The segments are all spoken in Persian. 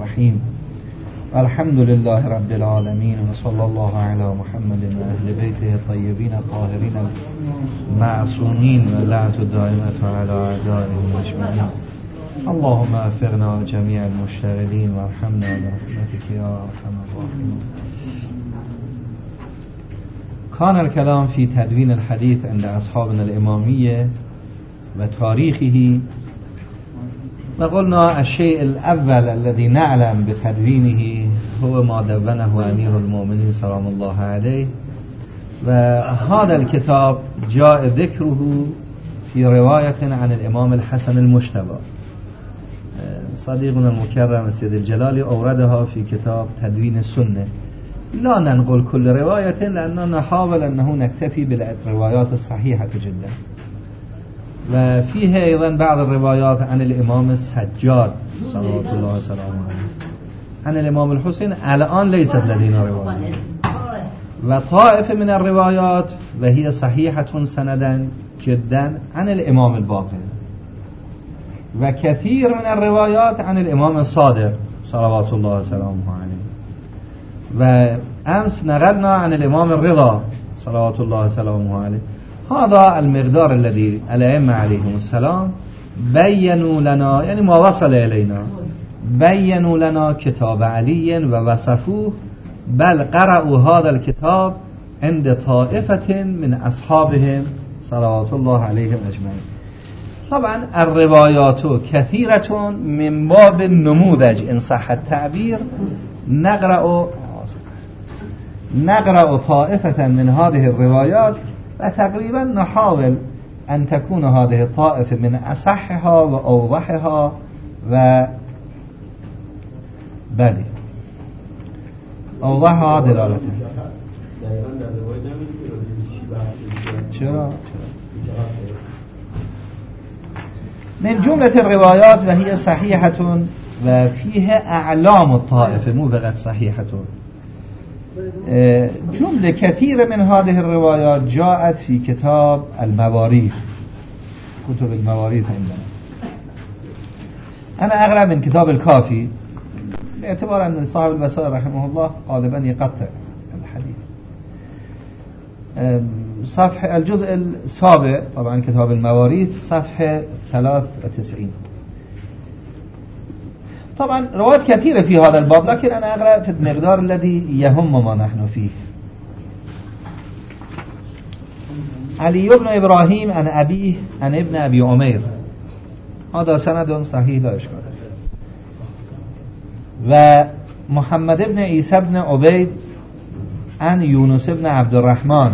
الرحيم الحمد لله رب العالمين وصلى الله على محمد وأهل بيته الطيبين الطاهرين المعصومين واللعنة الدائمة على أعدائهم أجمعين. اللهم اغفرنا جميع المشتغلين وارحمنا برحمتك يا أرحم الراحمين. كان الكلام في تدوين الحديث عند أصحابنا الإمامية وتاريخه، وقلنا الشيء الأول الذي نعلم بتدوينه هو ما دونه أمير المؤمنين سلام الله عليه، وهذا الكتاب جاء ذكره في رواية عن الإمام الحسن المجتبى. صديقنا المكرم السيد الجلالي أوردها في كتاب تدوين السنة. لا ننقل كل رواية لأننا نحاول أنه نكتفي بالروايات الصحيحة جدا، وفيه أيضا بعض الروايات عن الإمام السجاد صلوات الله وسلامه عليه، عن الإمام الحسين الآن ليست لدينا رواية، وطائفة من الروايات وهي صحيحة سندا جدا عن الإمام الباقر، وكثير من الروايات عن الإمام الصادق صلوات الله وسلامه عليه. وأمس نقلنا عن الإمام الرضا صلوات الله وسلامه عليه. هذا المقدار الذي الأئمة عليهم السلام بيّنوا لنا، يعني ما وصل إلينا، بيّنوا لنا كتاب علي ووصفوه، بل قرأوا هذا الكتاب عند طائفة من أصحابهم صلوات الله عليهم أجمعين. طبعا الروايات كثيرة من باب النموذج إن صح التعبير. نقرأ طائفة من هذه الروايات، وتقريبا نحاول أن تكون هذه الطائفة من أصحها وأوضحها بله أوضحها دلالتها. چرا؟ من جملة الروايات وهي صحيحة وفيها أعلام الطائفة، مو فقط صحيحة. جملة كثيرة من هذه الروايات جاءت في كتاب المواريث، كتب المواريث عندنا. أنا أقرأ من كتاب الكافي باعتبار أن صاحب البصائر رحمه الله غالبا يقطع الحديث. صفحة الجزء السابع طبعا كتاب المواريث صفحة 93. طبعا روايات كثيرة في هذا الباب، لكن أنا أقرأ في المقدار الذي يهم ما نحن فيه. علي بن إبراهيم عن أبيه عن ابن أبي عمير، هذا سند صحيح لا إشكال. ومحمد بن عيسى بن عبيد عن يونس بن عبد الرحمن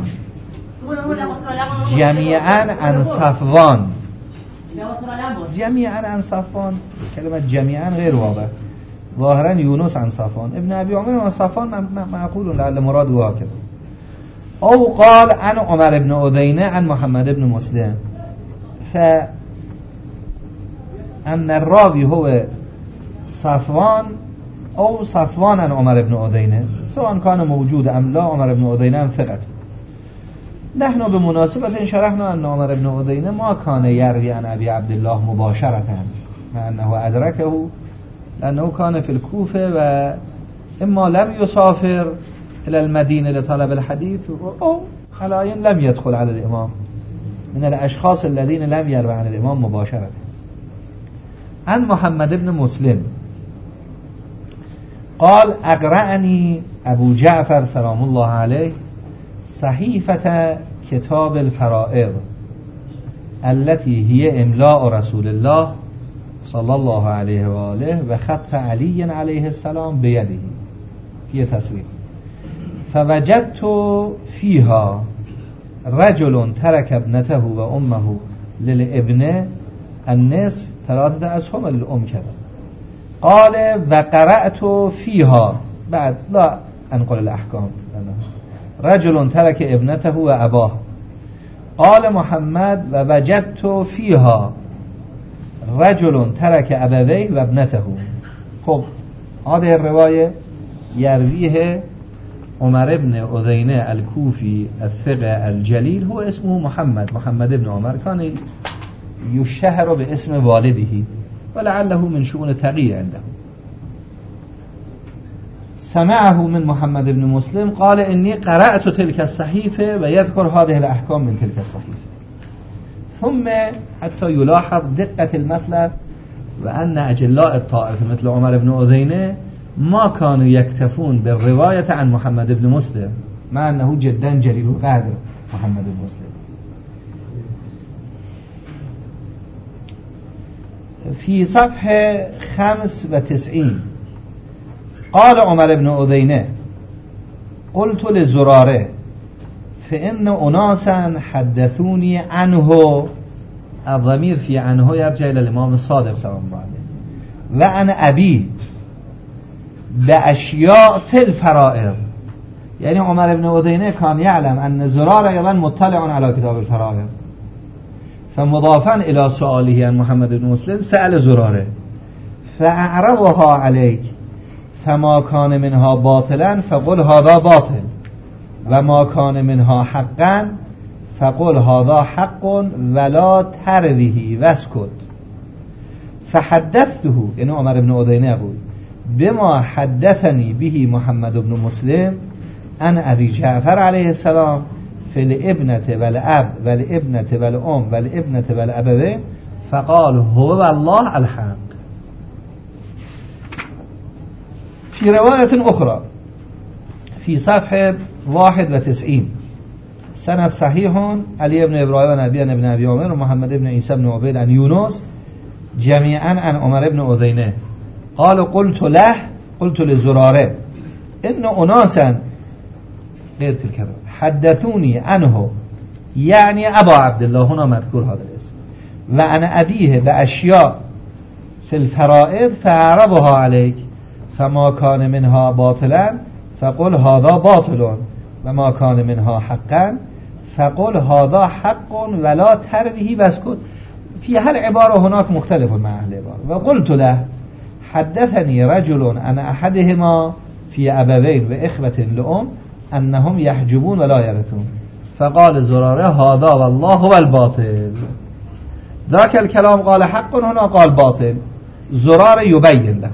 جميعا عن صفوان، جميعا عن صفوان. كلمة جميعا غير واضح، ظاهرا يونس عن صفوان. ابن أبي عمير عن صفوان معقول لعل مراده هكذا. أو قال عن عمر بن أدينة عن محمد بن مسلم، فأن الراوي هو صفوان أو صفوان عن عمر بن أدينة، سواء كان موجود أم لا. عمر بن أدينة ثقة. نحن بمناسبة شرحنا أن عمر بن أدينة ما كان يروي عن أبي عبد الله مباشرة، مع أنه أدركه لأنه كان في الكوفة، وإما لم يسافر إلى المدينة لطلب الحديث، أو حاليا لم يدخل على الإمام، من الأشخاص الذين لم يروي عن الإمام مباشرة. عن محمد بن مسلم قال أقرأني أبو جعفر سلام الله عليه صحيفة كتاب الفرائض التي هي إملاء رسول الله صلى الله عليه وآله وخط علي عليه السلام بيده، في تصريح. فوجدت فيها رجل ترك ابنته وأمه للابن النصف 3 أسهم للأم كذا. قال وقرأت فيها، بعد لا أنقل الأحكام، رجل ترك ابنته وأباه. قال محمد ووجدت فيها رجل ترك أبويه وابنته. خب هذه الرواية يرويه عمر بن أدينة الكوفي الثقة الجليل، هو اسمه محمد بن عمر، كان يشهر باسم والده ولعله من شؤون تقي عنده. سمعه من محمد بن مسلم قال إني قرأت تلك الصحيفة ويذكر هذه الأحكام من تلك الصحيفة. ثم حتى يلاحظ دقة المطلب وأن أجلاء الطائفة مثل عمر بن أذينة ما كانوا يكتفون بالرواية عن محمد بن مسلم مع أنه جدا جليل القدر محمد بن مسلم. في صفحة 95 قال عمر بن أذينة قلت لزراره فإن أناسا حدثوني عنه، الضمير في عنه يرجع إلى الإمام الصادق صلى الله عليه وسلم، وأنا أبي بأشياء في الفرائض. يعني عمر بن أذينة كان يعلم أن زراره أيضا مطلع على كتاب الفرائض، فمضافا إلى سؤاله عن محمد بن مسلم سأل زراره فأعرضها عليك فما كان منها باطلا فقل هذا باطل وما كان منها حقا فقل هذا حق ولا تروه واسكت. فحدثته، يعني عمر بن أذينة بود، بما حدثني به محمد بن مسلم عن أبي جعفر عليه السلام في الابنة والأب والابنة والأم والابنة والأبوين فقال هو الله الحق. في رواية أخرى في صفحة 91 سند صحيح علي بن إبراهيم ونبي بن أبي عمر ومحمد بن عيسى بن عبيد عن يونس جميعا عن عمر بن أذينة قال قلت لزراره إن أناسا غير تلك حدثوني عنه، يعني أبا عبد الله، هنا مذكور هذا الاسم، وأنا أبيه بأشياء في الفرائض فأعرضها عليك فما كان منها باطلا فقل هذا باطل وما كان منها حقا فقل هذا حق ولا تروه واسكت. في هالعبارة هناك مختلف مع أهل العبارة. وقلت له حدثني رجل عن أحدهما في أبوين وإخوة لأم أنهم يحجبون ولا يرثون فقال زراره هذا والله هو الباطل. ذاك الكلام قال حق هنا قال باطل. زراره يبين له.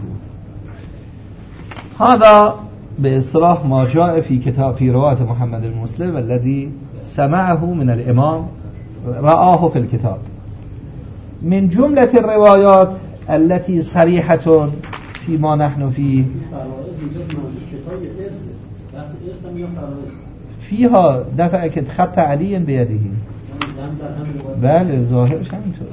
هذا باصطلاح ما جاء في رواية محمد بن مسلم الذي سمعه من الإمام رآه في الكتاب. من جملة الروايات التي صريحة فيما نحن فيه فيها دفع که خط علی بیده بله ظاهرش همینطور.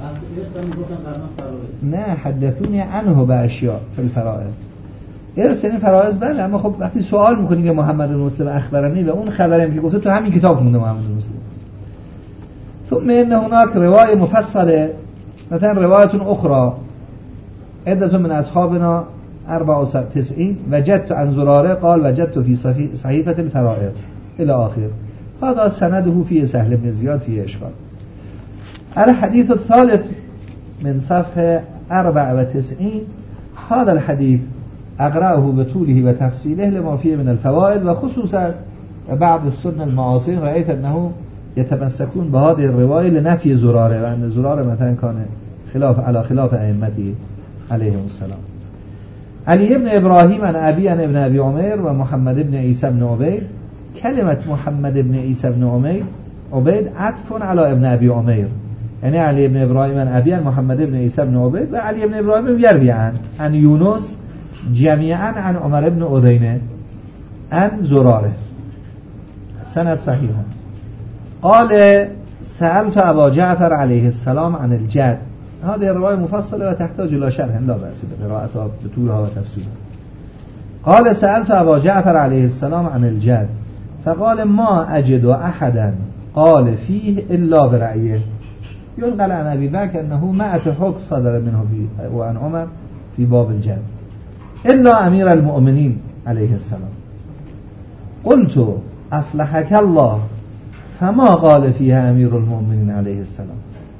نه حدثونی عنه به اشیاء فی الفرائض. ارث این فرائض بله، اما خب وقتی سوال میکنی که محمد بن مسلم اخبرنی و اون خبرم که گفته تو همین کتاب مونده محمد بن مسلم. ثم ان هناك روايه مفصله مثلا روايه اخرى عدة من اصحابنا 94 وجدت عن زراره قال وجدت في صحيفة الفرائض إلى آخر. هذا سنده في سهل بن زياد في إشكال. الحديث الثالث من صفحة 94 هذا الحديث أقرأه بطوله وتفصيله لما فيه من الفوائد وخصوصا بعض السنة المعاصرين رأيت أنه يتمسكون بهذه الرواية لنفي زراره وأن زراره مثلا كان على خلاف أئمته عليهم السلام. علي بن إبراهيم عن أبي عن ابن أبي عمير ومحمد بن عيسى بن عبيد. كلمة محمد بن عيسى بن عبيد عطف على ابن أبي عمير، يعني علي بن إبراهيم عن أبي عن محمد بن عيسى بن عبيد وعلي بن إبراهيم يروي عن يونس جميعا عن عمر بن أذينة عن زراره سند صحيح. قال سألت أبا جعفر عليه السلام عن الجد. هذه الرواية مفصلة وتحتاج إلى شرح لا بأس بقراءتها بطولها وتفسيرها. قال سألت أبا جعفر عليه السلام عن الجد فقال ما أجد أحدا قال فيه إلا برأيه. ينقل عن أبي بكر أنه ما حكم صدر منه وعن عمر في باب الجد إلا أمير المؤمنين عليه السلام. قلت أصلحك الله فما قال فيها أمير المؤمنين عليه السلام؟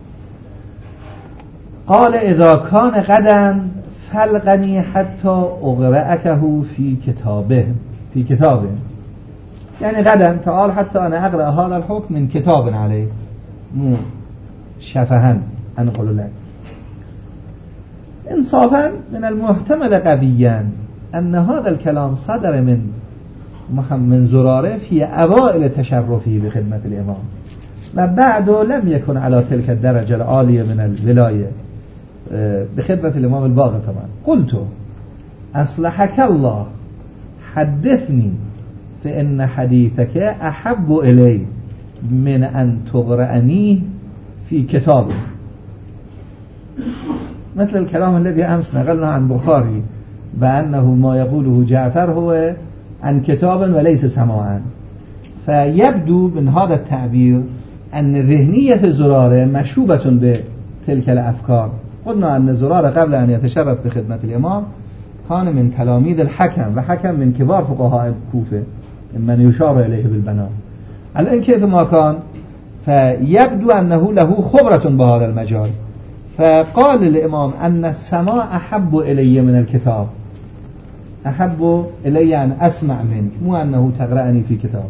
قال إذا كان غدا فلقني حتى أقرأكه في كتابه يعني غدا تعال حتى أنا أقرأ هذا الحكم من كتاب عليه مو شفها أنقل لك. إنصافا من المحتمل قبيا أن هذا الكلام صدر من زراره في أوائل تشرفه بخدمة الإمام، وبعد لم يكن على تلك الدرجة العالية من الولاية بخدمة الإمام الباقر. طبعا قلت أصلحك الله حدثني فإن حديثك أحب إلي من أن تغرأني في كتابه، مثل الكلام الذي أمس نقلنا عن بخاري بأنه ما يقوله جعفر هو عن كتاب وليس سماعا. فيبدو من هذا التعبير أن ذهنية زرارة مشوبة بتلك الأفكار. قلنا أن زرارة قبل أن يتشرف بخدمة الإمام كان من تلاميذ الحكم، وحكم من كبار فقهاء الكوفة من يشار إليه بالبناء. الآن كيف ما كان، فيبدو أنه له خبرة بهذا المجال، فقال الإمام أن السماع أحب إلي من الكتاب، أحب إلي أن أسمع منك مو أنه تقرأني في كتاب.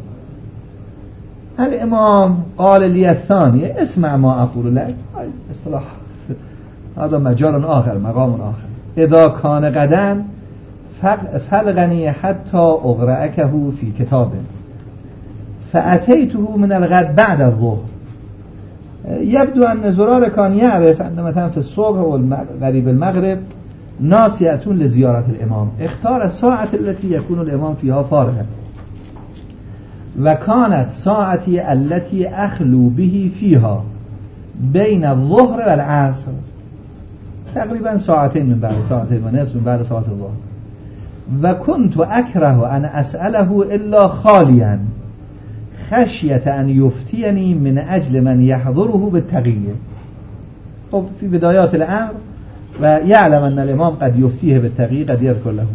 الإمام قال لي الثانية اسمع ما أقول لك، اصطلاح هذا مجال آخر، مقام آخر. إذا كان غدا فلغني حتى أغرأكه في كتاب، فأتيته من الغد بعد الظهر. يبدو أن زرار كان يعرف أن مثلا في الصبح وقريب المغرب ناس يأتون لزيارة الإمام، اختار الساعة التي يكون الإمام فيها فارغا، وكانت ساعتي التي أخلو به فيها بين الظهر والعصر، تقريبا ساعتين من بعد، ساعتين ونصف من بعد صلاة الظهر. وكنت أكره أن أسأله إلا خاليا خشية أن يفتيني من أجل من يحضره بالتقية. خب في بدايات الأمر ويعلم أن الإمام قد يفتيه بالتقية، قد يذكر له.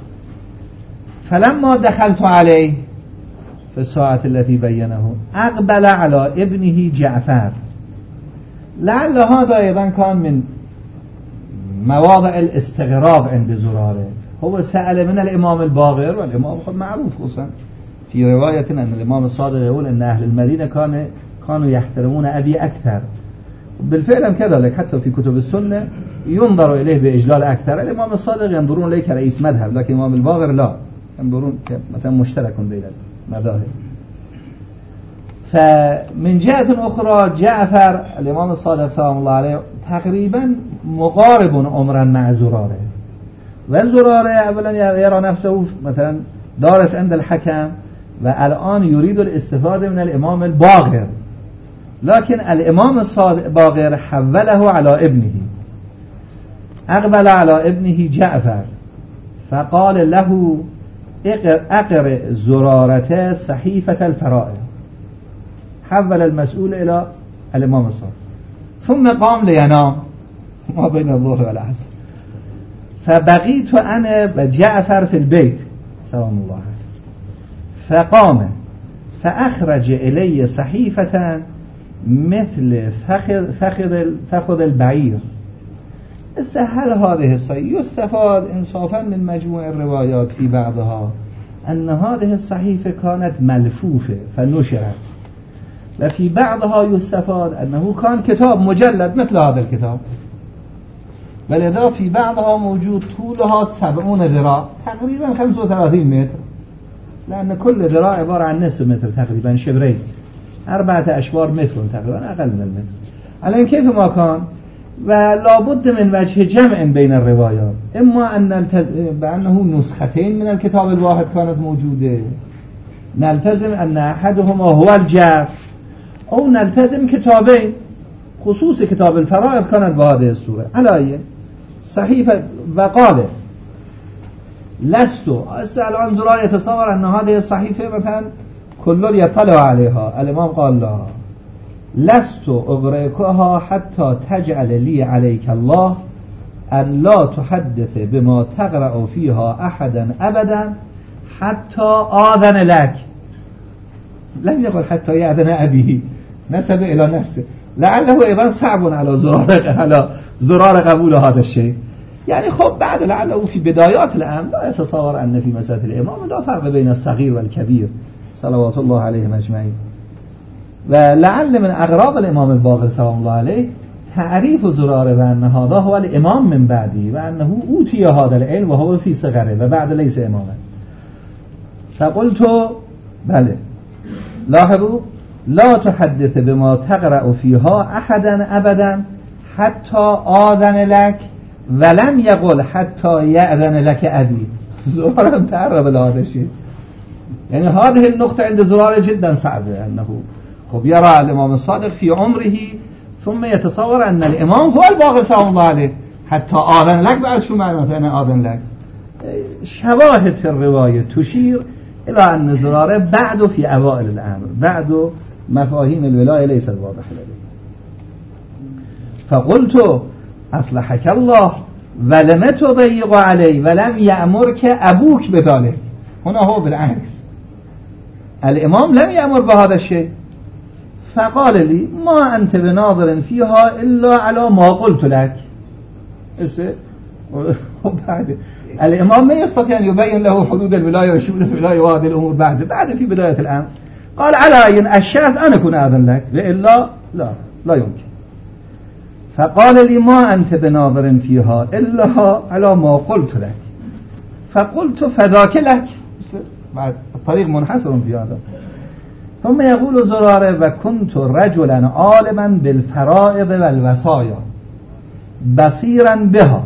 فلما دخلت عليه في الساعة التي بينه أقبل على ابنه جعفر. لعل هذا أيضا كان من مواضع الاستغراب عند زراره. هو سأل من الإمام الباقر، والإمام خب معروف خصوصا في رواية أن الإمام الصادق يقول أن أهل المدينة كانوا يحترمون أبي أكثر. بالفعل كذلك حتى في كتب السنة ينظر إليه بإجلال أكثر. الإمام الصادق ينظرون إليه كرئيس مذهب، لكن الإمام الباقر لا، ينظرون مثلا مشترك بين المذاهب. فمن جهة أخرى جعفر الإمام الصادق سلام الله عليه تقريبا مقارب عمرا مع زراره، والزراره أولا يرى نفسه مثلا دارس عند الحكم والآن يريد الاستفادة من الإمام الباقر، لكن الإمام الباقر حوله على ابنه. أقبل على ابنه جعفر فقال له أقرأ زرارة صحيفة الفرائض. حول المسؤول إلى الإمام الصادق، ثم قام لينام ما بين الظهر والعصر. فبقيت أنا وجعفر في البيت سلام الله عليه، فقام فأخرج إلي صحيفة مثل فخذ البعير. هل هذه الصحيفة يستفاد إنصافا من مجموع الروايات في بعضها أن هذه الصحيفة كانت ملفوفة فنشرت، وفي بعضها يستفاد أنه كان كتاب مجلد مثل هذا الكتاب، ولذا في بعضها موجود طولها 70 ذراع تقريبا 35 متر، لأن كل ذراع عبارة عن نصف متر تقريبا، شبرين 4 أشبار متر تقريبا، أقل من المتر. على كيف ما كان، ولا بد من وجه جمع بين الروايات، إما أن نلتزم بأنه نسختين من الكتاب الواحد كانت موجودة، نلتزم أن أحدهما هو الجعف، أو نلتزم كتابين، خصوص كتاب الفرائض كانت بهذه الصورة. على صحيفة وقال لست أسأل عن زرار يتصور أن هذه الصحيفة مثلا كل يطلع عليها. الإمام قال لا، لست أغرقها حتى تجعل لي عليك الله أن لا تحدث بما تقرأ فيها أحدا أبدا حتى آذن لك. لم يقل حتى يأذن أبيه، نسب إلى نفسه، لعله أيضا صعب على زرار قبول هذا الشيء. يعني خب بعد لعله في بدايات الأمر لا يتصور أن في مسألة الإمام لا فرق بين الصغير والكبير صلوات الله عليهم أجمعين. ولعل من أغراض الإمام الباقر سلام الله عليه تعریف زراره و انه هذا هو الامام من بعدی و انه اوتی هذا العلم و هو فی صغره و بعد لیس اماما. فقلت بله لاحظوا لا تحدث بما تقرأ فيها احدا ابدا حتى آذن لك ولم يقل حتى يأذن لك ابي. زراره تعرض لهذا الشيء، يعني هذه النقطة عند زراره جدا صعبة، أنه خب يرى الإمام الصادق في عمره ثم يتصور أن الإمام هو الباقر سلام الله عليه حتى آذن لك. بعد شو معنى أنا آذن لك؟ شواهد في الرواية تشير إلى أن زراره بعد في أوائل الأمر، بعد مفاهيم الولاية ليست واضحة لديه. فقلت أصلحك الله ولم تضيق عليه ولم يأمرك أبوك بذلك. هنا هو بالعكس، الإمام لم يأمر بهذا الشيء. فقال لي ما أنت بناظر فيها إلا على ما قلت لك. وبعد الإمام ما يستطيع أن يبين له حدود الولاية وشمول الولاية وهذه الأمور بعد في بداية الأمر. قال على أن الشرط أن أكون أذن لك وإلا لا يمكن. فقال لي ما أنت بناظر فيها إلا على ما قلت لك. فقلت فذاك لك. بعد الطريق منحصر في هذا. ثم يقول زراره وكنت رجلا عالما بالفرائض والوصايا بصيرا بها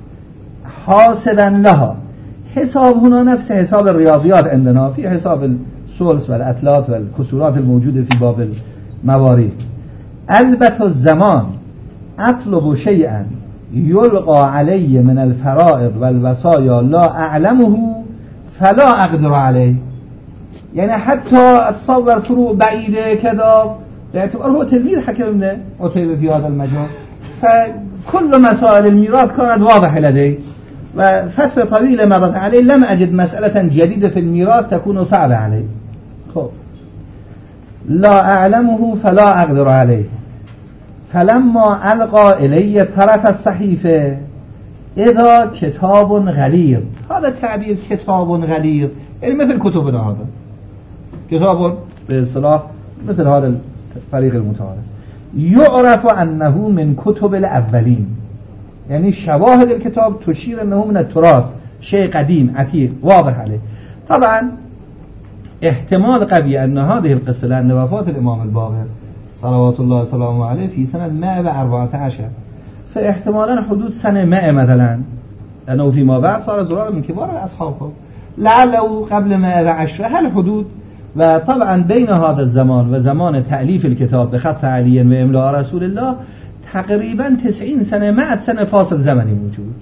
حاسبا لها. حساب هنا نفس حساب الرياضيات عندنا، في حساب الثلث والأتلات والكسورات الموجودة في باب المواريث. البت الزمان أطلب شيئا يلقى علي من الفرائض والوصايا لا أعلمه فلا أقدر عليه. يعني حتى أتصور فروع بعيدة كذا، باعتبار هو تلميذ حكم ابن عتيبة في هذا المجال، فكل مسائل الميراث كانت واضحة لدي، وفترة طويلة مضت عليه لم أجد مسألة جديدة في الميراث تكون صعبة عليه. خب لا أعلمه فلا أقدر عليه. فلما ألقى إلي طرف الصحيفة إذا كتاب غليظ. هذا التعبير كتاب غليظ يعني مثل كتبنا، هذا كتاب باصطلاح مثل هذا الفريق المتعارف، يعرف أنه من كتب الأولين، يعني شواهد الكتاب تشير أنه من التراث، شيء قديم عتيق واضح عليه. طبعا احتمال قوي أن هذه القصة لأن وفاة الإمام الباقر صلوات الله وسلامه عليه في سنة 114، فاحتمالا حدود سنة 100 مثلا، لأنه فيما بعد صار زراره من كبار أصحابه، لعله قبل 110 هالحدود. وطبعا بين هذا الزمان وزمان تأليف الكتاب بخط علي وإملاء رسول الله تقريبا 90 سنة 100 سنة فاصل زمني موجود.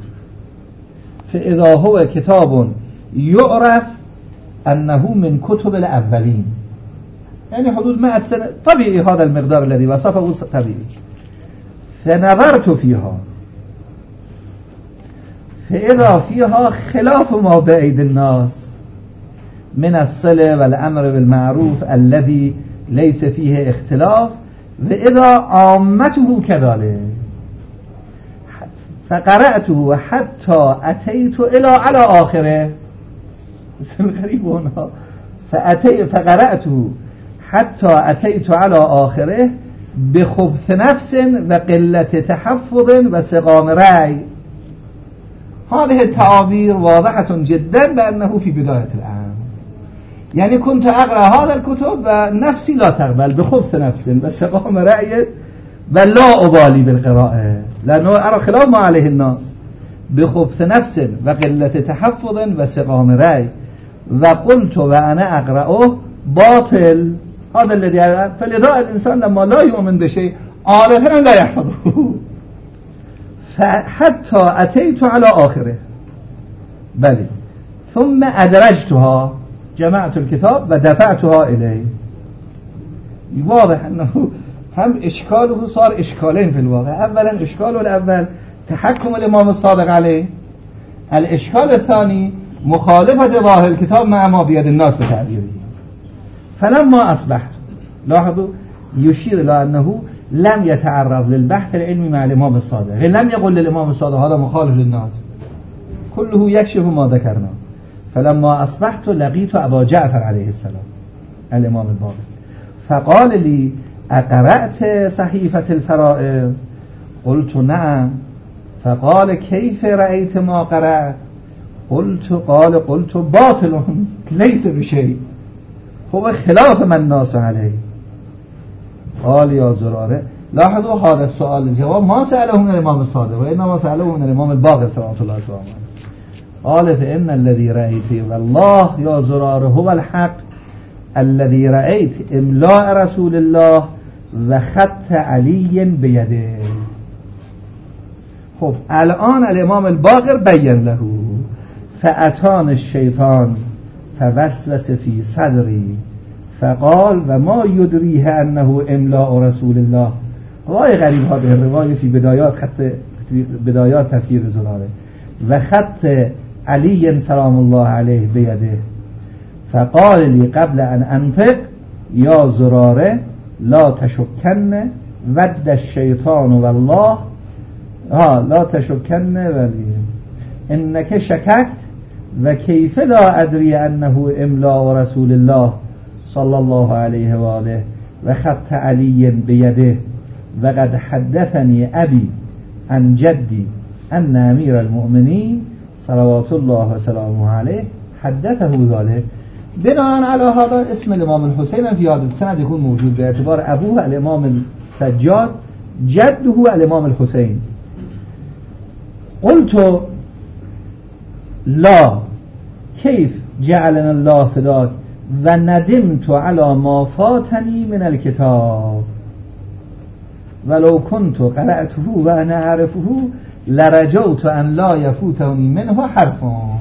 فإذا هو كتاب يعرف أنه من كتب الأولين، يعني حدود 100 سنة، طبيعي هذا المقدار الذي وصفه طبيعي. فنظرت فيها فإذا فيها خلاف ما بأيدي الناس من الصلة والأمر بالمعروف الذي ليس فيه اختلاف، وإذا عامته كذلك. فقرأته حتى أتيت إلى على آخره. غريب هنا. فقرأته حتى أتيت على آخره بخبث نفس وقلة تحفظ وسقام رأي. هذه التعابير واضحة جدا بأنه في بداية الأمر، يعني كنت أقرأ هذا الكتب ونفسي لا تقبل بخبث نفس وسقام رأي بل لا أبالي بالقراءة، لأنه أرى خلاف ما عليه الناس، بخبث نفس وقلة تحفظ وسقام رأي. وقلت وأنا أقرأه باطل، هذا الذي أقرأ. فلذا الإنسان لما لا يؤمن بشيء عادة لا يحفظه. فحتى أتيت على آخره بلي، ثم أدرجتها، جمعت الكتاب ودفعتها إليه. واضح أنه هم إشكاله صار إشكالين في الواقع. أولا إشكاله الأول تحكم الإمام الصادق عليه، الإشكال الثاني مخالفة ظاهر الكتاب مع ما بيد الناس بتعبيره. فلما أصبحت، لاحظوا يشير إلى أنه لم يتعرض للبحث العلمي مع الإمام الصادق، لم يقل للإمام الصادق هذا مخالف للناس، كله يكشف ما ذكرنا. فلما أصبحت لقيت أبا جعفر عليه السلام الإمام الباقر، فقال لي أقرأت صحيفة الفرائض؟ قلت نعم. فقال كيف رأيت ما قرأت؟ قلت باطل ليس بشيء هو خلاف من الناس عليه. قال يا زراره، لاحظوا هذا السؤال الجواب ما سأله من الإمام الصادق وإنما سأله من الإمام الباقر صلوات الله وسلامه عليه. قال فإن الذي رأيت والله يا زراره هو الحق الذي رأيت إملاء رسول الله و خط علی بیده. خب الان الامام الباقر بین له فأتان الشیطان فوسوس فی صدری فقال و ما یدریه انه املاء رسول الله. روای غریب هذه الروایه في بدایات تفسیر زراره و خط علی سلام الله علیه بیده. فقال لی قبل ان انطق یا زراره لا تشکن ود الشیطان والله لا تشکن ولی انک شککت و کیف لا ادری انه املاء رسول الله صلی الله علیه و آله و خط علی بیده و قد حدثنی ابی عن جدی ان امیر المؤمنین صلوات الله وسلامه علیه حدثه ذلك. بناء على هذا اسم الامام الحسين في هذا السند يكون موجود باعتبار ابوه الامام السجاد جده الامام الحسين. قلت لا كيف جعلنا الله فداك و ندمت على ما فاتني من الكتاب ولو كنت قرأته و انا اعرفه لرجوت ان لا يفوتني منه حرف.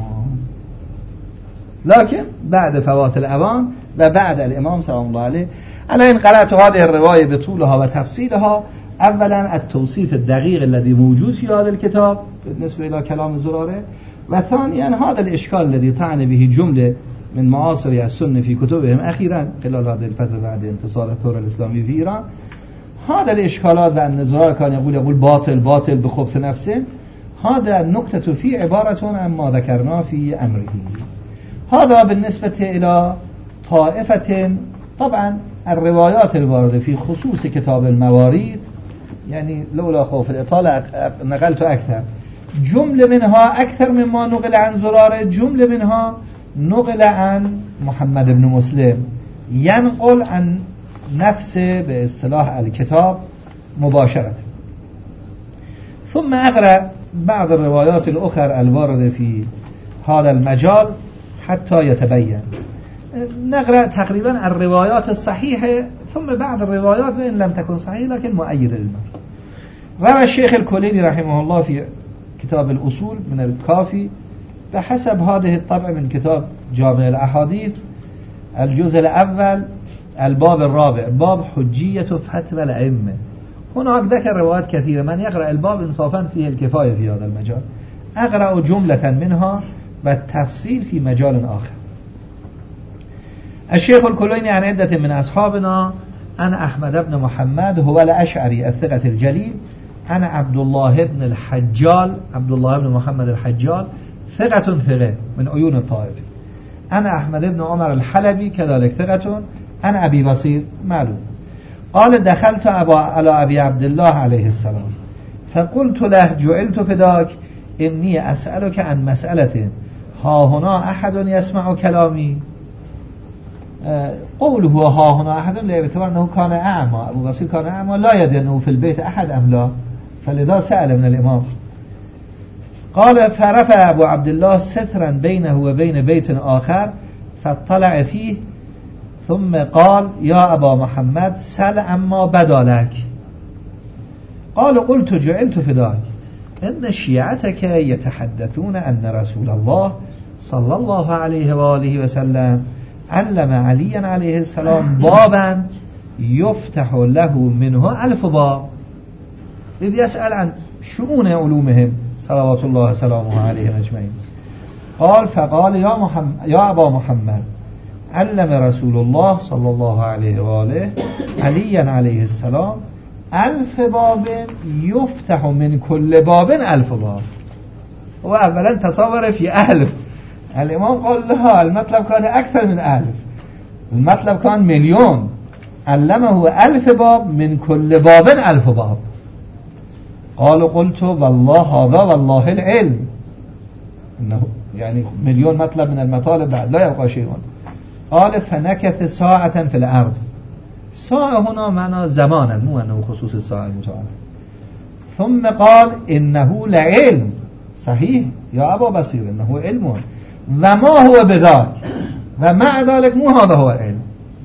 لكن بعد فوات الأوان و بعد الإمام سلام الله عليه أنا إن قرأت هذه الرواية بطولها وتفصيلها أولا التوصيف الدقيق الذي موجود في هذا الكتاب بالنسبة إلى كلام الزراره و ثانيا هذا الإشكال الذي طعن به جملة من معاصر السنة في كتبهم أخيرا خلال هذه الفترة بعد انتصار الثورة الإسلامية في إيران. هذا الإشكالات وأن الزراره كان يقول باطل بخبث نفسه. هذا النقطة فيه عبارة عن ما ذكرنا في أمره. هذا بالنسبة إلى طائفة. طبعا الروايات الواردة في خصوص كتاب المواريث يعني لولا خوف الإطالة نقلت أكثر. جملة منها أكثر مما نقل عن زراره، جملة منها نقل عن محمد بن مسلم ينقل عن نفسه باصطلاح الكتاب مباشرة. ثم أقرأ بعض الروايات الأخرى الواردة في هذا المجال حتى يتبين. نقرأ تقريبا الروايات الصحيحة ثم بعض الروايات وإن لم تكن صحيحة لكن مؤيدة للمعنى. روى الشيخ الكليني رحمه الله في كتاب الأصول من الكافي بحسب هذه الطبع من كتاب جامع الأحاديث الجزء الأول الباب الرابع باب حجية فتوى الأئمة. هناك ذكر روايات كثيرة. من يقرأ الباب إنصافا فيه الكفاية في هذا المجال. أقرأ جملة منها والتفصيل في مجال آخر. الشيخ الكليني عن عدة من أصحابنا أنا أحمد بن محمد هو الأشعري الثقة الجليل أنا عبد الله بن الحجال عبد الله بن محمد الحجال ثقة من عيون الطائفة. أنا أحمد بن عمر الحلبي كذلك ثقة. أنا أبي بصير معلوم. قال دخلت على أبي عبد الله عليه السلام فقلت له جعلت فداك إني أسألك عن مسألة ها هنا أحد يسمع كلامي. قوله ها هنا أحد لا باعتبار أنه كان أعمى. أبو بصير كان أعمى لا يدري أنه في البيت أحد أم لا فلذا سأل من الإمام. قال فرفع أبو عبد الله سترا بينه وبين بيت آخر فاطلع فيه ثم قال يا أبا محمد سل عما بدا لك. قال قلت جعلت فداك إن شيعتك يتحدثون أن رسول الله صلى الله عليه وآله وسلم علم عليا عليه السلام بابا يفتح له منه 1000 باب. إذ يسأل عن شؤون علومهم صلوات الله وسلامه عليهم أجمعين. قال فقال يا أبا محمد علم رسول الله صلى الله عليه وآله عليا عليه السلام 1000 باب يفتح من كل باب 1000 باب. هو أولا تصور في 1000. الإمام قال لها المطلب كان أكثر من 1000. المطلب كان مليون. علمه 1000 باب من كل باب 1000 باب. قال قلت والله هذا والله العلم، إنه يعني مليون مطلب من المطالب بعد لا يبقى شيء. قال فنكث ساعة في الأرض. ساعة هنا معنى زمانا، مو أنه خصوص الساعة المتعارف. ثم قال إنه لعلم، صحيح يا أبا بصير إنه علم وما هو بذلك، ومع ذلك مو هذا هو العلم.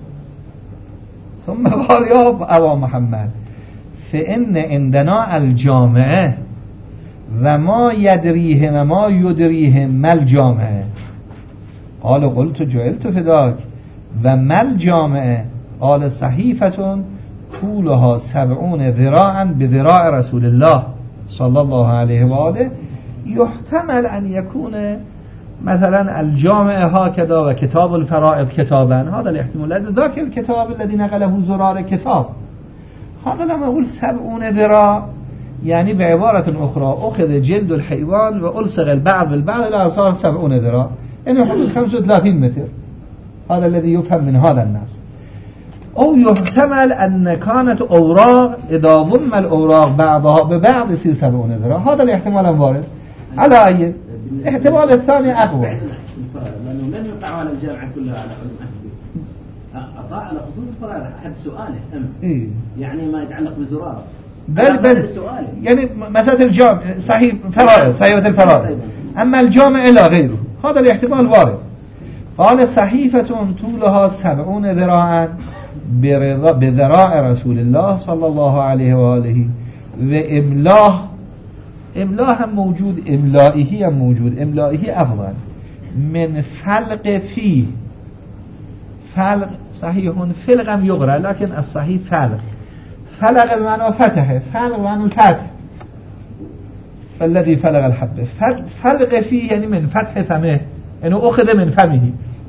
ثم قال يا أبا محمد فإن عندنا الجامعة وما يدريهم وما يدريهم ما الجامعة. قال قلت جعلت فداك وما الجامعة؟ قال صحيفة طولها 70 ذراعا بذراع رسول الله صلى الله عليه وآله. يحتمل أن يكون مثلا الجامعة هكذا وكتاب الفرائض كتابا، هذا الاحتمال. ذاك الكتاب الذي نقله زرار كتاب، هذا لما أقول 70 ذراع يعني بعبارة أخرى أخذ جلد الحيوان وألصق البعض بالبعض إلى صار 70 ذراع، يعني حدود 35 متر. هذا الذي يفهم من هذا الناس. أو يحتمل أن كانت أوراق إذا ضم الأوراق بعضها ببعض يصير 70 ذراع، هذا الاحتمال الوارد. على أي الاحتمال الثاني أقوى، لأنه لن يقع على الجامعة كلها على علم أهل، أطاع على خصوص الفرائض. أحد سؤاله أمس يعني ما يتعلق بزرارة بل يعني مسألة الجامع صحيح فرائض، صحيفة الفرائض، أما الجامع لا غيره، هذا الاحتمال وارد. قال صحيفة طولها 70 ذراعا بذراع رسول الله صلى الله عليه وآله، وإملاه هم موجود، إملائه هم موجود. إملائه أفضل من فلق فيه. فلق صحيح فلق هم يغرى، لكن الصحيح فلق. فلق بمعنى فتحه، فلق بمعنى الفتح، فالذي فلق الحبة. فلق فيه يعني من فتح فمه، إنه أخذ من فمه،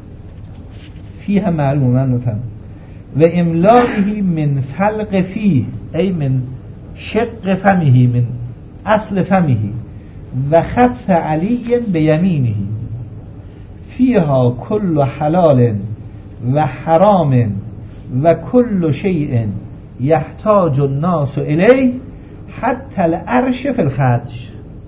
فيها معلوم من فم. وإملائه من فلق فيه أي من شق فمه، من أصل فمه. وخط علي بيمينه فيها كل حلال وحرام وكل شيء يحتاج الناس إليه حتى العرش في الخدش.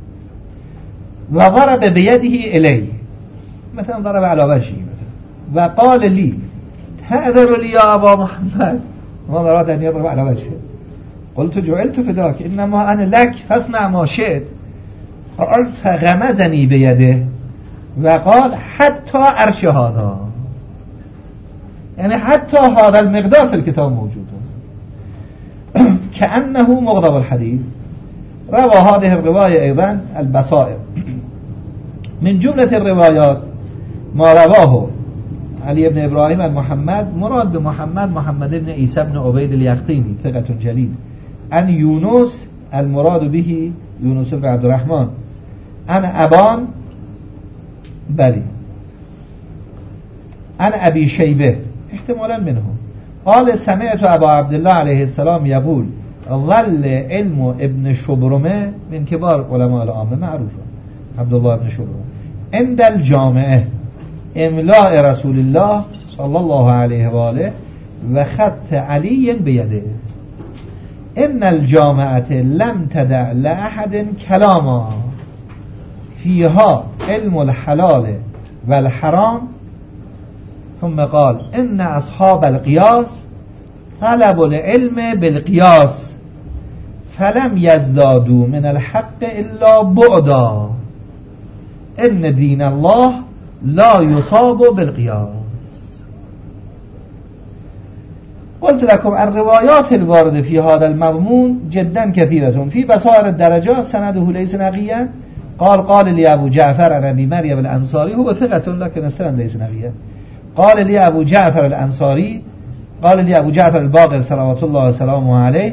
وضرب بيده إليه، مثلا ضرب على وجهه وقال لي تأذر لي يا أبا محمد، ما أراد أن يضرب على وجهه. قلت جعلت فداك إنما أنا لك فاصنع ما شئت. قال فغمزني بيده وقال حتى عرش هذا، يعني حتى هذا المقدار في الكتاب موجود. كأنه مغضب الحديث. روى هذه الرواية أيضا البصائر. من جملة الروايات ما رواه علي بن إبراهيم المحمد، مراد بمحمد محمد بن عيسى بن عبيد اليقطيني ثقة جليل، أن يونس المراد به يونس بن عبد الرحمن، أن أبان بلي، أن أبي شيبة احتمالا منهم. قال سمعت أبا عبد الله عليه السلام يقول ظل علم ابن شبرمه، من كبار علماء العامة معروفة عبد الله بن شبرمه، عند الجامعة املاء رسول الله صلى الله عليه وآله وخط علي بيده. إن الجامعة لم تدع لأحد كلاما فيها علم الحلال والحرام. ثم قال إن أصحاب القياس طلبوا العلم بالقياس فلم يزدادوا من الحق إلا بعدا. إن دين الله لا يصاب بالقياس. قلت لكم الروايات الواردة في هذا المضمون جدا كثيرة. في بصائر الدرجات سنده ليس نقيا. قال لي أبو جعفر عن أبي مريم الأنصاري، هو ثقة لكن السند ليس نقيا. قال لي أبو جعفر الأنصاري، قال لي أبو جعفر الباقر صلوات الله وسلامه عليه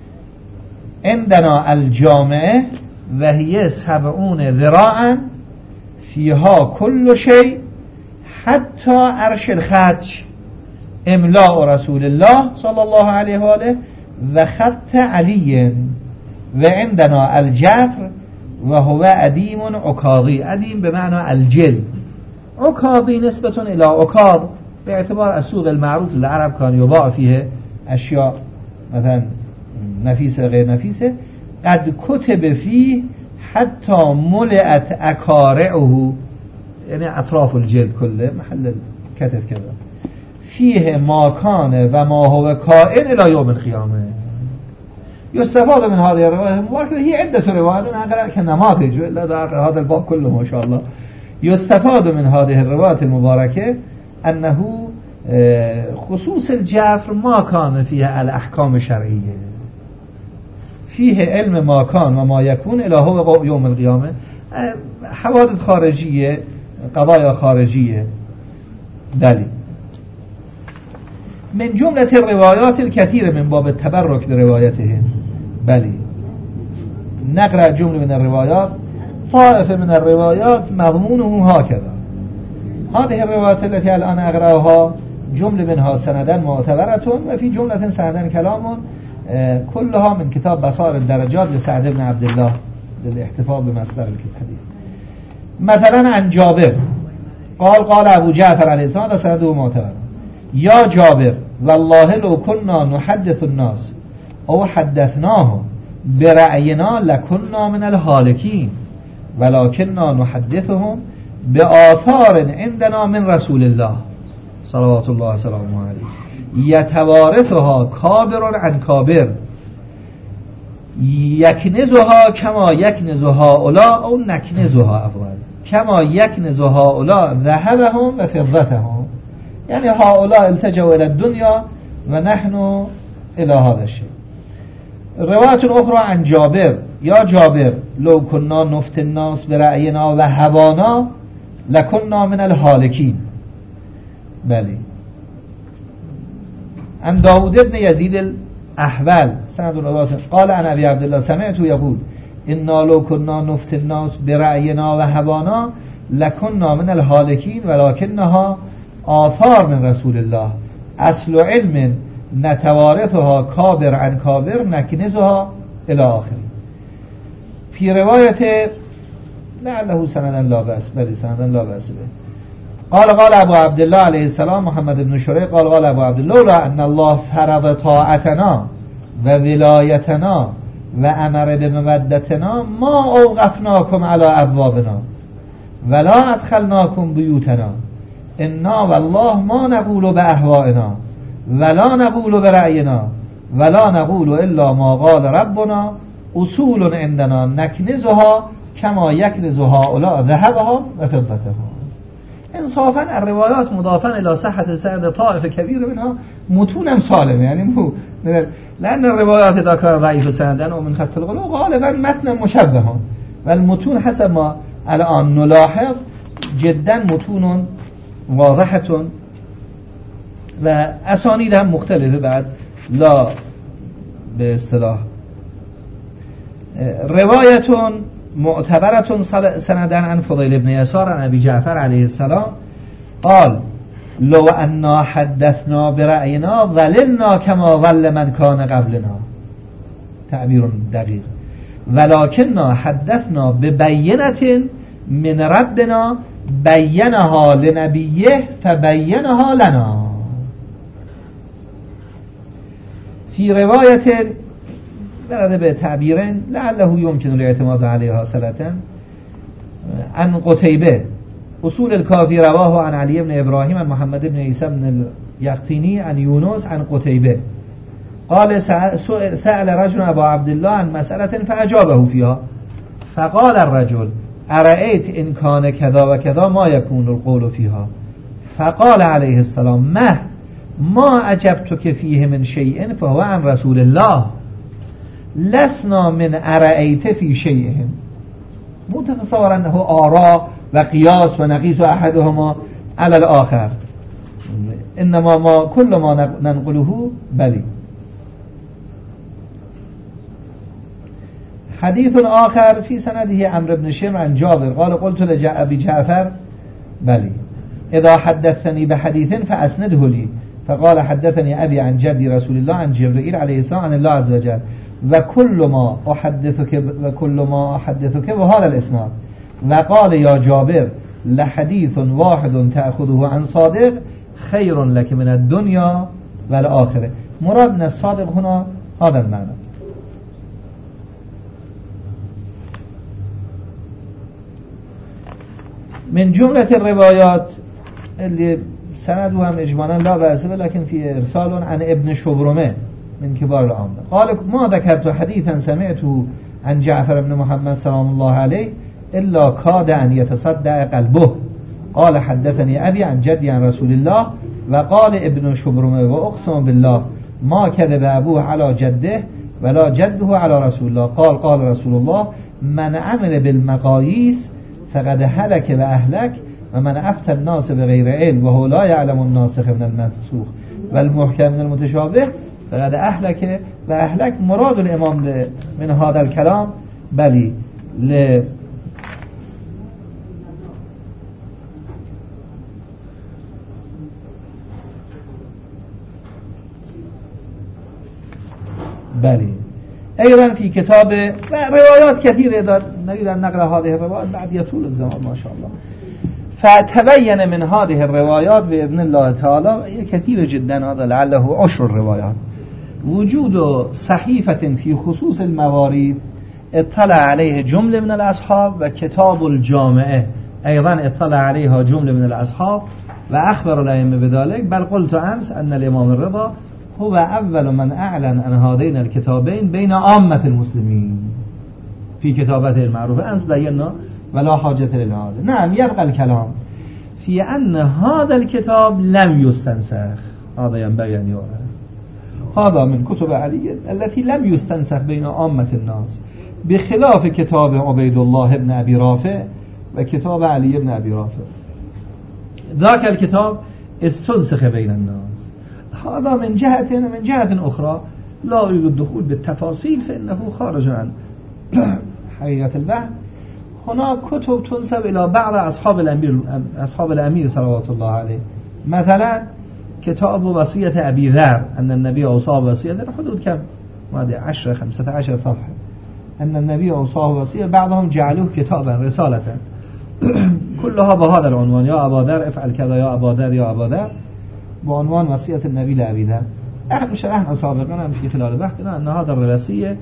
عندنا الجامعة وهي 70 ذراعا فيها كل شيء حتى عرش الخدش املاء رسول الله صلى الله عليه وآله وخط علي. وعندنا الجفر وهو أديم عكاظي. أديم بمعنى الجلد، عكاظي نسبة إلى عكاظ باعتبار السوق المعروف للعرب كان يباع فيه أشياء مثلا نفيسة غير نفيسة. قد کتب فیه حتی ملئت اکارعه، یعنی اطراف الجلد کله محل کتف کده، فیه ما کان و ما هو کائن الى یوم القیامه. يستفاد من هذه الرواية المباركة، هي عدة روايات أنا كنماذج إلا هذا الباب كله ما شاء الله. يستفاد من هذه الروايات المباركة أنه خصوص الجفر ما كان فيها الأحكام الشرعية، فيه علم ما كان وما يكون إلى هو يوم القيامة، حوادث خارجية، قضايا خارجية. بلي من جملة الروايات الكثيرة من باب التبرك بروايتهم. بلي نقرأ جملة من الروايات، طائفة من الروايات مضمونه هكذا. هذه الروايات التي الآن أقرأها جملة منها سندا معتبرة، وفي جملة سندا كلام، كلها من كتاب بصائر الدرجات لسعد بن عبد الله للاحتفاظ بمصدر الحديث. مثلا عن جابر قال قال أبو جعفر عليه السلام سنده معتبر: يا جابر والله لو كنا نحدث الناس أو حدثناهم برأينا لكنا من الهالكين ولكننا نحدثهم بآثار عندنا من رسول الله صلوات الله وسلامه عليه يتوارثها كابر عن كابر يكنزها كما يكنز هؤلاء أو نكنزها أفضل كما يكنز هؤلاء ذهبهم وفضتهم، يعني هؤلاء التجوا إلى الدنيا ونحن إلى هذا الشيء. رواية أخرى عن جابر: يا جابر لو كنا نفتي الناس برأينا وهوانا لكنا من الهالكين. بلي عن داود بن يزيد الأحول سند الرواية قال عن أبي عبد الله سمعت يقول: إنا لو كنا نفتي الناس برأينا وهوانا لكنا من الهالكين ولكنها آثار من رسول الله أصل علم نتوارثها كابر عن كابر نكنزها إلى آخر. في رواية لعله سندا لا بأس، بل سندا لا بأس به، قال أبو عبد الله عليه السلام محمد بن شريح قال أبو عبد الله: لولا أن الله فرض طاعتنا وولايتنا وأمر بمودتنا ما أوقفناكم على أبوابنا ولا أدخلناكم بيوتنا إنا والله ما نقول بأهوائنا ولا نقول برأينا ولا نقول إلا ما قال ربنا أصول عندنا نكنزها كما يكنز هؤلاء ذهبهم وفضتهم. انصافا الروايات مضافا إلى صحة سند طائفة كبيرة منها متونا سالم، يعني لأن الروايات إذا كان ضعيف سندا ومن خط الغلو غالبا متن مشبه، والمتون حسب ما الآن نلاحظ جدا متون واضحة وأسانيدها مختلفة بعد لا باصطلاح. رواية معتبرة سندا عن فضيل بن يسار عن أبي جعفر عليه السلام قال: لو أننا حدثنا برأينا ظللنا كما ظل من كان قبلنا، تعبير دقيق، ولكننا حدثنا ببينة من ربنا بينها لنبيه فبينها لنا. في رواية برد بتعبيرين لعله يمكن الاعتماد عليها صلة عن قتيبة: أصول الكافي رواه عن علي بن إبراهيم عن محمد بن عيسى بن اليقطيني عن يونس عن قتيبة قال: سأل رجل أبا عبد الله عن مسألة فأجابه فيها، فقال الرجل: أرأيت إن كان كذا وكذا ما يكون القول فيها؟ فقال عليه السلام: ما أجبتك فيه من شيء فهو عن رسول الله لسنا من أرأيت في شيء. مو تتصور أنه آراء وقياس ونقيس أحدهما على الآخر، إنما ما كل ما ننقله. بلي حديث آخر في سنده عمرو بن شمر عن جابر قال: قلت لأبي جعفر: بلي إذا حدثني بحديث فأسنده لي، فقال: حدثني أبي عن جدي رسول الله عن جبريل عليه السلام عن الله عز وجل وكل ما أحدثك وهذا الإسناد. وقال: يا جابر لحديث واحد تأخذه عن صادق خير لك من الدنيا والآخرة. مراد من الصادق هنا هذا المعنى. من جملة الروايات اللي سندها هم إجمالا لا بأس به لكن في إرسال عن ابن شبرمه من كبار العامة قال ما ذكرت حديثا سمعته عن جعفر بن محمد سلام الله عليه إلا كاد أن يتصدع قلبه قال حدثني أبي عن جدي عن رسول الله وقال ابن شبرمه وأقسم بالله ما كذب أبوه على جده ولا جده على رسول الله قال رسول الله من عمل بالمقاييس فقد هلك وأهلك ومن أفتى الناس بغير علم وهو لا يعلم الناسخ من المنسوخ والمحكم من المتشابه فقد أهلك وأهلك. مراد الإمام من هذا الكلام بلي بلي أيضا في كتاب روايات كثيرة نريد أن نقرأ هذه الروايات بعد يطول الزمان ما شاء الله. فتبين من هذه الروايات بإذن الله تعالى كثير جدا هذا لعله 10 الروايات وجود صحيفة في خصوص المواريث اطلع عليه جملة من الأصحاب وكتاب الجامعة أيضا اطلع عليها جملة من الأصحاب وأخبر الأئمة بذلك. بل قلت أمس أن الإمام الرضا هو أول من أعلن عن هذين الكتابين بين عامة المسلمين في كتابته المعروفة. أمس بينا ولا حاجة لهذا. نعم يبقى الكلام في أن هذا الكتاب لم يستنسخ. هذا ينبغي أن يعلم. هذا من كتب علي التي لم يستنسخ بين عامة الناس بخلاف كتاب عبيد الله بن أبي رافع وكتاب علي بن أبي رافع. ذاك الكتاب استنسخ بين الناس. هذا من جهة أخرى لا يريد الدخول بالتفاصيل فإنه خارج عن حقيقة البحث. هناك كتب تنسب إلى بعض أصحاب الأمير صلوات الله عليه. مثلا كتاب وصية أبي ذر أن النبي أوصاه وصية حدود كم 15 صفحة أن النبي أوصاه وصية بعضهم جعلوه كتابا رسالة كلها بهذا العنوان يا أبا ذر افعل كذا يا أبا ذر يا أبا ذر بعنوان وصية النبي لأبي ذر. احنا شرحنا سابقا في خلال بحثنا أن هذا الوصية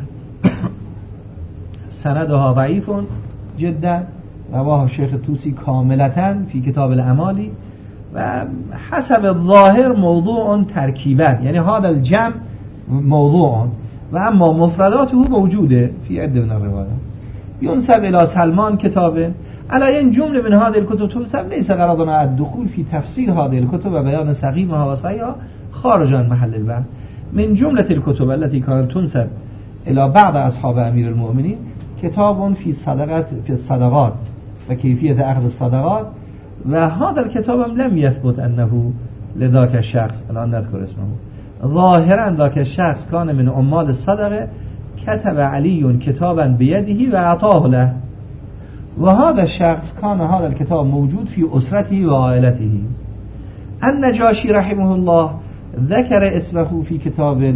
سندها ضعيف جدا رواه الشيخ الطوسي كاملة في كتاب الأمالي وحسب الظاهر موضوع تركيبا يعني هذا الجمع موضوع وأما مفرداته موجودة في عدة من الروايات. ينسب إلى سلمان كتابه على إن جملة من هذه الكتب تنسب ليس غرضنا الدخول في تفسير هذه الكتب وبيان سقيمها وصحيحها خارج عن محل البحث. من جملة الكتب التي كانت تنسب إلى بعض أصحاب أمير المؤمنين كتاب في الصدقات وكيفية أخذ الصدقات وهذا الكتاب لم يثبت أنه لذاك الشخص الآن نذكر اسمه. ظاهرا ذاك الشخص كان من عمال الصدقة كتب علي كتابا بيده وأعطاه له وهذا الشخص كان هذا الكتاب موجود في أسرته وعائلته. النجاشي رحمه الله ذكر اسمه في كتاب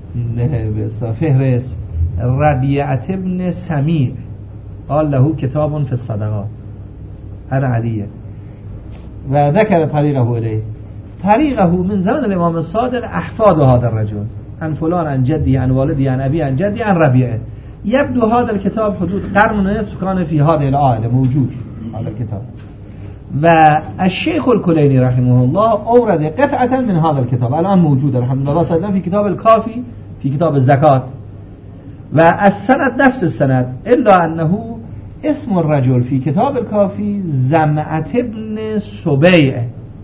فهرس ربيعة بن سميع قال له كتاب في الصدقات عن علي وذكر طريقه إليه. طريقه من زمن الإمام الصادق أحفاد هذا الرجل عن فلان عن جدي عن والدي عن أبي عن جدي عن ربيعه. يبدو هذا الكتاب حدود قرن ونصف كان في هذه العائلة موجود هذا الكتاب. والشيخ الكليني رحمه الله أورد قطعة من هذا الكتاب الآن موجود الحمد لله صدقا في كتاب الكافي في كتاب الزكاة والسند نفس السند إلا أنه اسم الرجل في كتاب الكافي زمعة بن سبيع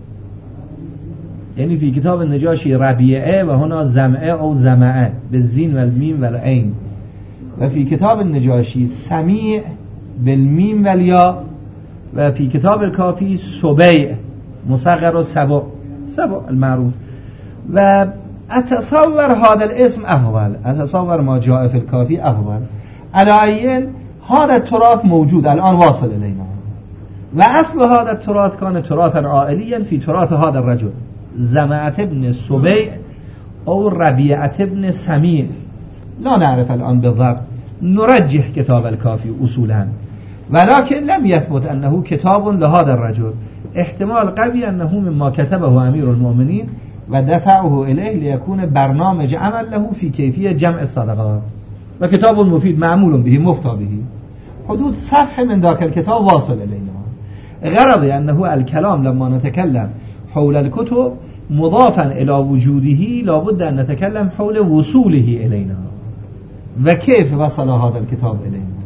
يعني في كتاب النجاشي ربيعه وهنا زمعه أو زمعه بالزين والميم والعين وفي كتاب النجاشي سميع بالميم والياء وفي كتاب الكافي سبيع مصغر سبع المعروف. وأتصور هذا الاسم أفضل أتصور ما جاء في الكافي أفضل. على أي هذا التراث موجود الآن واصل إلينا وأصل هذا التراث كان تراثا عائليا في تراث هذا الرجل زمعة بن سبيع أو ربيعة بن سميع لا نعرف الآن بالضبط. نرجح كتاب الكافي أصولا ولكن لم يثبت أنه كتاب لهذا الرجل. احتمال قوي أنه مما كتبه أمير المؤمنين ودفعه إليه ليكون برنامج عمل له في كيفية جمع الصدقات وكتاب مفيد معمول به مفتى به. حدود صفحة من ذاك الكتاب واصل إلينا غرض أنه الكلام لما نتكلم حول الكتب مضافا إلى وجوده لابد أن نتكلم حول وصوله إلينا وكيف وصل هذا الكتاب إلينا.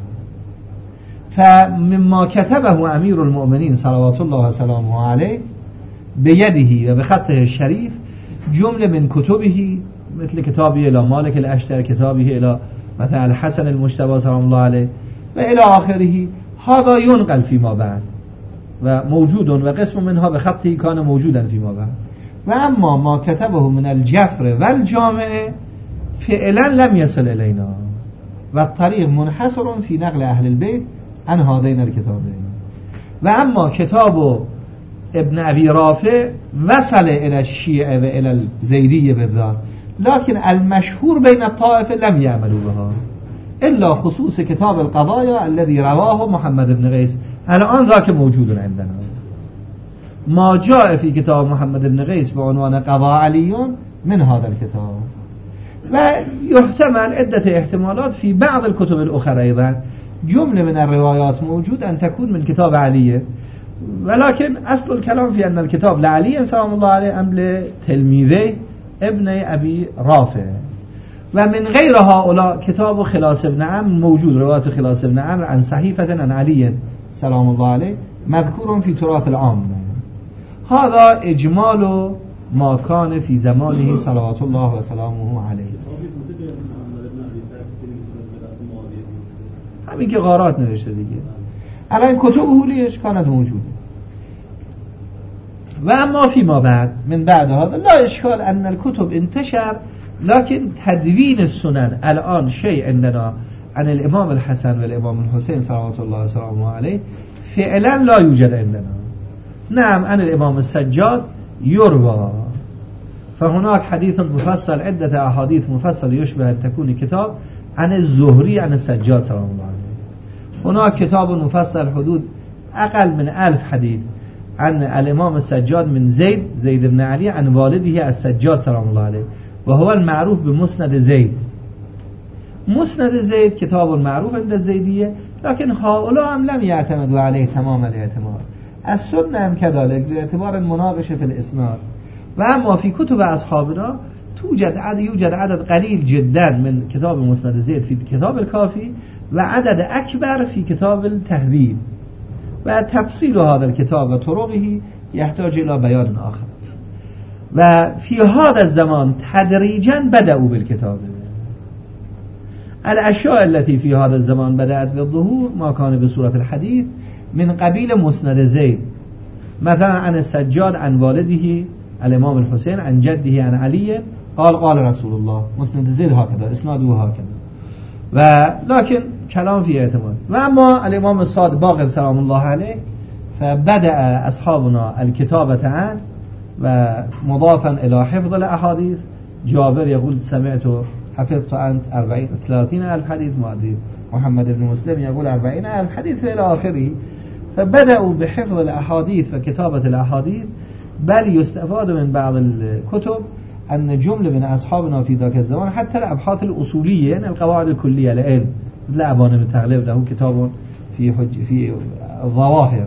فمما كتبه أمير المؤمنين صلوات الله وسلامه عليه بيده وبخطه الشريف جملة من كتبه مثل كتابه إلى مالك الأشتر، كتابه إلى مثلا الحسن المجتبى سلام الله عليه وإلى آخره، هذا ينقل فيما بعد وموجود وقسم منها بخطه كان موجودا فيما بعد. وأما ما كتبه من الجفر والجامع فعلا لم يصل إلينا والطريق منحصر في نقل أهل البيت عن هذين الكتابين. وأما كتاب ابن أبي رافع وصل إلى الشيعة وإلى الزيدية بالذات، لكن المشهور بين الطائفة لم يعملوا بها إلا خصوص كتاب القضايا الذي رواه محمد بن قيس، الآن ذاك موجود عندنا. ما جاء في كتاب محمد بن قيس بعنوان قضاء علي من هذا الكتاب. ويحتمل عدة احتمالات في بعض الكتب الأخرى أيضا جملة من الروايات موجود أن تكون من كتاب علي، ولكن أصل الكلام في أن الكتاب لعلي سلام الله عليه أم لتلميذه ابن أبي رافع. ومن غير هؤلاء كتاب خلاص بن عمرو موجود، رواية خلاص بن عمرو عن صحيفة عن علي سلام الله عليه مذكور في تراث العام. هذا إجمال ما كان في زمانه صلوات الله وسلامه عليه. همین که غارات نوشته دیگه. الان کتبه لیش كانت موجود. و اما فيما بعد من بعد هذا لا اشكال ان الكتب انتشر، لكن تدوين السنن الان شيء عندنا عن الامام الحسن والامام الحسين صلوات الله وسلامه عليه فعلا لا يوجد عندنا. نعم عن الامام السجاد يروى، فهناك حديث مفصل، عدة أحاديث مفصل يشبه أن تكون كتاب عن الزهري عن السجاد سلام الله عليه. هناك كتاب مفصل حدود أقل من 1000 حديث عن الإمام السجاد من زيد بن علي عن والده السجاد سلام الله عليه، وهو المعروف بمسند زيد. مسند زيد كتاب معروف عند الزيدية، لكن هؤلاء هم لم يعتمدوا عليه تمام الاعتماد. السنة هم كذلك باعتبار المناقشة في الإسناد. و اما في كتب اصحابنا يوجد عدد قليل جدا من كتاب مسند زيد في كتاب الكافي، و عدد اکبر في كتاب التهذیب، و تفصيل هذا الكتاب و طرقه يحتاج الى بيان آخر. و في هذا الزمان تدريجا بدأوا بالكتاب. الاشياء التي في هذا الزمان بدأت بالظهور ما كان بصورة الحديث من قبيل مسند زيد، مثلا عن السجاد عن والده الامام الحسين عن جده عن علي قال رسول الله. مسند زيد هكذا، اسناده هكذا، ولكن كلام في اعتماد. و اما الامام الصادق باقر سلام الله عليه فبدأ اصحابنا الكتابة عنه و مضافا الى حفظ الاحاديث. جابر يقول سمعت حفظت عن 30,000 حديث، محمد بن مسلم يقول 40,000 حديث الى آخره. فبدأوا بحفظ الاحاديث وكتابة الاحاديث. بل يستفاد من بعض الكتب أن جملة من أصحابنا في ذاك الزمان حتى الأبحاث الأصولية، يعني القواعد الكلية للعلم، مثل أبان بن تغلب له كتاب في الظواهر،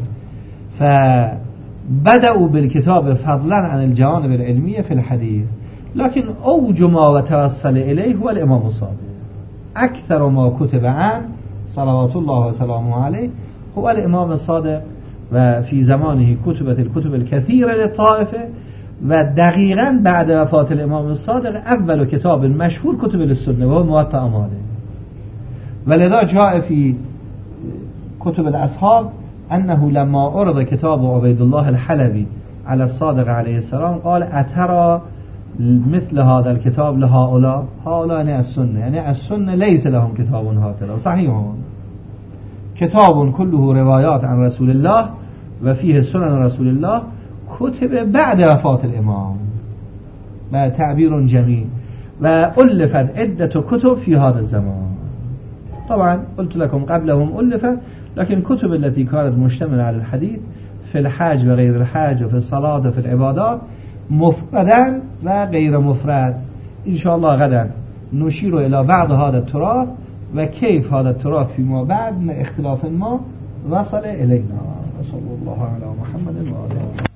فبدأوا بالكتاب فضلا عن الجوانب العلمية في الحديث. لكن أوج ما وتوصل إليه هو الإمام الصادق. أكثر ما كتب عنه صلوات الله وسلامه عليه هو الإمام الصادق، وفي زمانه كتبت الكتب الكثيرة للطائفة. ودقيقا بعد وفاة الإمام الصادق أول كتاب مشهور كتب السنة وهو موطأ مالك. ولذا جاء في كتب الأصحاب أنه لما عرض كتاب عبيد الله الحلبي على الصادق عليه السلام قال أترى مثل هذا الكتاب لهؤلاء؟ هؤلاء يعني السنة، يعني السنة ليس لهم كتاب هكذا. صحيح، كتاب كله روايات عن رسول الله وفيه سنن رسول الله كتب بعد وفاة الإمام، و تعبير جميل. وألفت عدة كتب في هذا الزمان. طبعا قلت لكم قبلهم ألفت، لكن كتب التي كانت مشتملة على الحديث في الحج وغير الحج وفي الصلاة وفي العبادات مفردا وغير مفرد. إن شاء الله غدا نشير إلى بعض هذا التراث وكيف هذا التراث فيما بعد من اختلاف ما وصل إلينا. صلى الله على محمد وآله